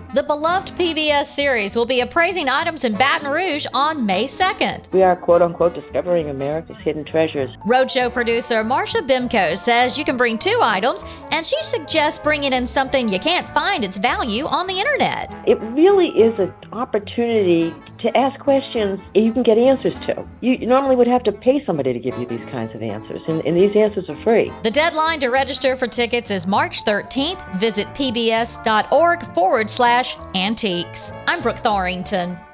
The beloved PBS series will be appraising items in Baton Rouge on May 2nd. We are, quote-unquote, discovering America's hidden treasures. Roadshow producer Marsha Bimco says you can bring 2 items, and she suggests bringing in something you can't find its value on the internet. It really is an opportunity to ask questions you can get answers to. You normally would have to pay somebody to give you these kinds of answers, and these answers are free. The deadline to register for tickets is March 13th. Visit pbs.org/antiques. I'm Brooke Thorington.